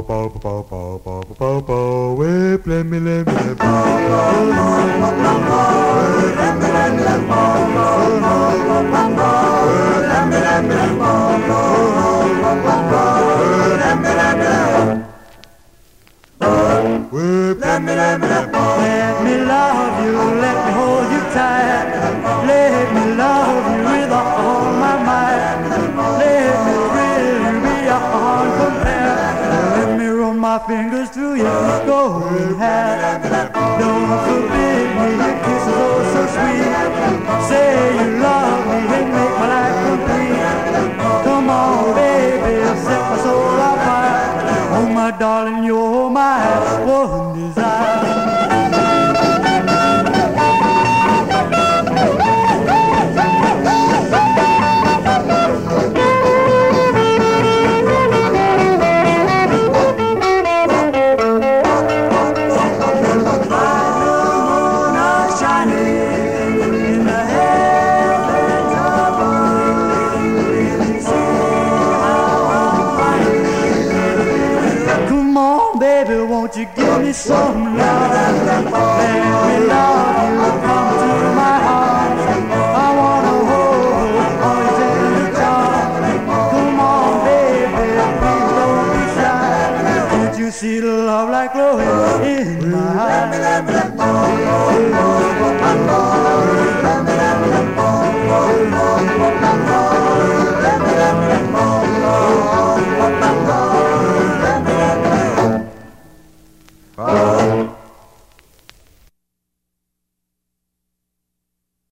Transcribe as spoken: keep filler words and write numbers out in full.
bo bo bo bo bo bo bo whip let me let me let me whip let me let me let me love you, let me hold you tight, let me love you with all my might, let me really be beyond compare, let me run my fingers through your golden hair, don't forbid me, your kisses oh so sweet, say you love me and make my life complete, come on baby, set my soul on fire, oh my darling, you're my one desire. Won't you give me some